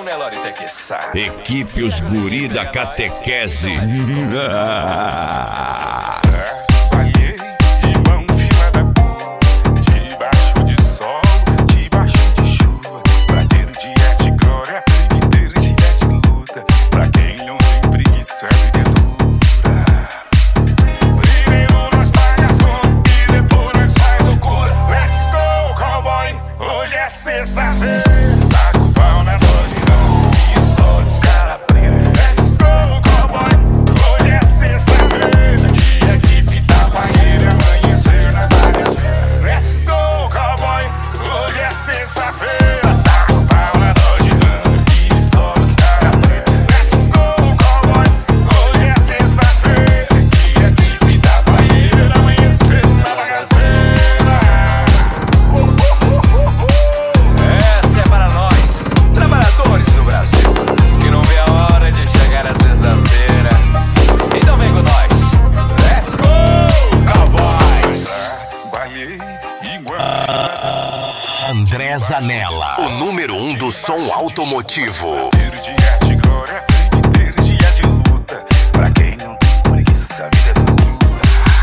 Nelore Tequissá. Equipe Os Guri da Catequese. Sexta-feira, tá com o pau na noite, e só dos cara preta. Let's go, cowboy, hoje é sexta-feira, dia de pitar banheiro, amanhecer na bagaceira. Let's go, cowboy, hoje é sexta-feira, tá com o pau na noite, e só dos cara preta. Let's go, cowboy, hoje é sexta-feira, dia de pitar banheiro, amanhecer na bagaceira. André Zanella, o número 1 do som automotivo. Dia de glória, dia de luta. Pra quem não tem preguiça, a vida é dura.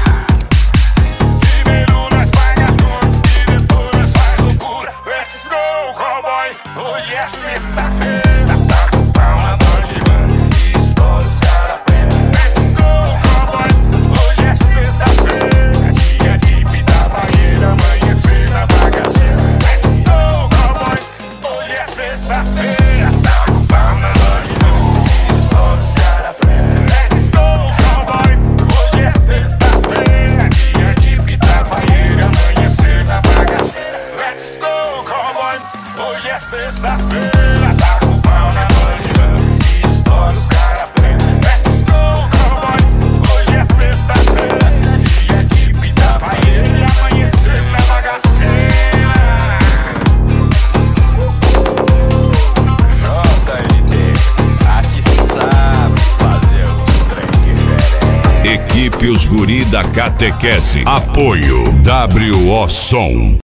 Primeiro nós paga as contas e depois nós faz loucura. Let's go, cowboy, hoje é sexta-feira. Tá com pau na noite, mano, e estoura os cara preta. Let's go, cowboy, hoje é sexta-feira, dia de pitar banheiro, amanhecer na bagaceira. Sexta-feira, tá com pau na noite, e só dos cara preta. Let's go, cowboy, hoje é sexta-feira, dia de pitar banheiro, amanhecer na bagaceira. Let's go, cowboy, hoje é sexta-feira, tá com pau na noite, e estoura os cara preta. Let's go, cowboy, hoje é sexta-feira, dia de pitar banheiro, amanhecer na bagaceira. Equipe Os Guri da Catequese. Apoio WO Som.